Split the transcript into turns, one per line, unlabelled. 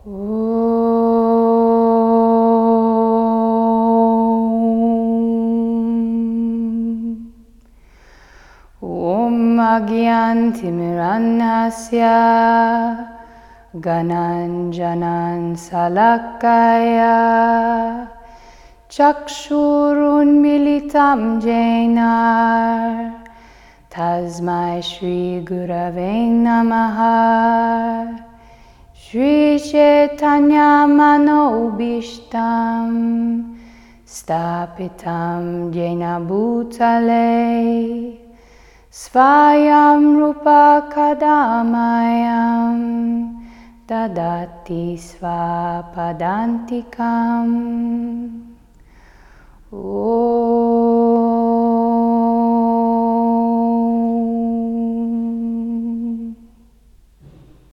Om Agyantimirannasya Gananjanan Salakaya Chakshurunmilitam Jena Tasmai Shri Gurave Namaha Shri Chaitanya Manobishtam Stapitam Jena Bhutale Svayam Rupa Kadamayam Dadati Svapadantikam. Om